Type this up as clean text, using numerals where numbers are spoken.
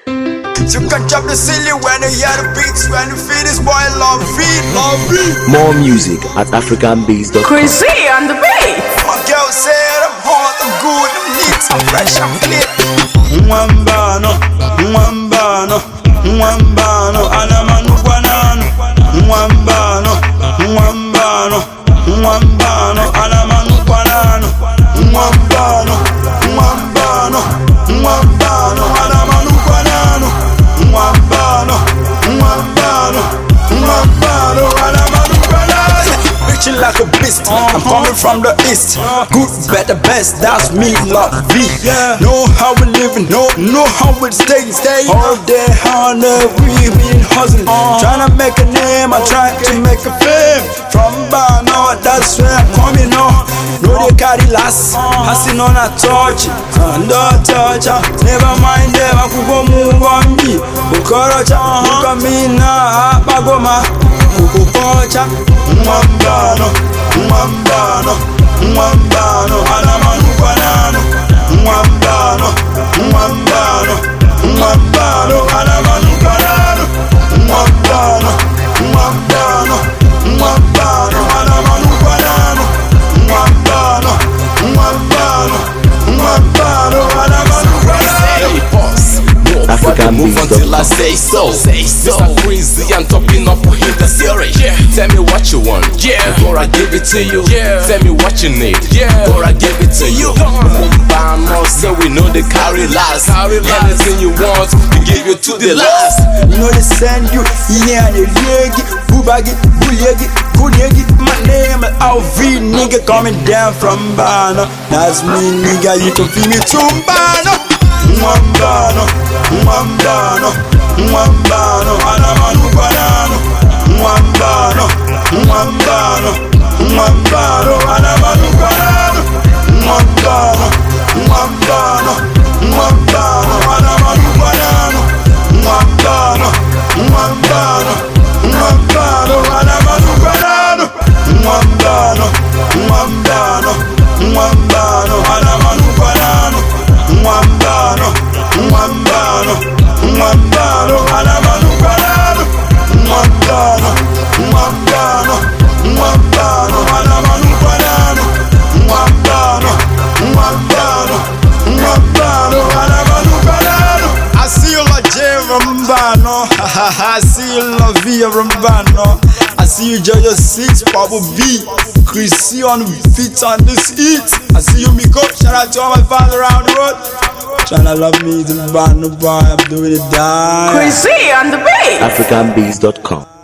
You can chop the silly when you hear the beats. When you feel this boy love it. More music at africanbeats.com. Chrissy on the beat. My girl said I'm hot, I'm good, I'm neat, I'm fresh, I'm clean. Mwambano, mwambano, mwambano, alamanu banano. Mwambano, mwambano, mwambano, alamanu banano. Mwambano, mwambano, mwambano, alamanu banano. Mwambano, mwambano, mwambano, alamanu banano. Reaching like a beast, I'm coming from the east. Good, better, best, that's me, love V. Know how we living, know how we stay. All day, all night, we been hustling. Tryna make a name, I'm trying to make a fame. From Bano, that's where I'm coming on. No, they carry last, I see none a touch. Under touch, never mind them, I could go move on me. Bukorocha, Bukamina, Bagoma, Kukukocha. Mwambano, mwambano, mwambano, alamanu banano. Mwambano, mwambano, mwambano, alamanu banano. Mwambano, mwambano, mwambano, alamanu banano. Mwambano, mwambano, mwambano, alamanu banano. africanbeats.com. Move until I say so. Mr. Crazy, I'm topping up with the series. Tell me what you want, before I give it to you. Tell me what you need, before I give it to you. Mbano, so we know they carry last. Anything you want, we give you to the last. You know they send you, yeah, the legi, bubagi, bulegi, kulegi. My name is LV, nigga coming down from Bano. That's me, nigga, you can feel me too, Bano. Mwambano, mwambano, mwambano, alamanu banano. Mwambano, mwambano, mwambano, alamanu banano. Mwambano, mwambano, mwambano, alamanu banano. Mwambano, mwambano, mwambano, alamanu banano. Mwambano, mwambano, mwambano, alamanu banano. Mwambano, mwambano, mwambano, alamanu banano. Mwambano, mwambano, mwambano, alamanu banano. Mwambano, mwambano, mwambano, alamanu banano. I see you like J Rambano. I see you love V Rambano. I see you Jojo 6, Pablo B. Chrissy on the feet on this heat. I see you Miko. Shout out to all my fans around the world. Tryna love me, the band, no boy, I'm doing it die. Chrissy on the beat. africanbeats.com.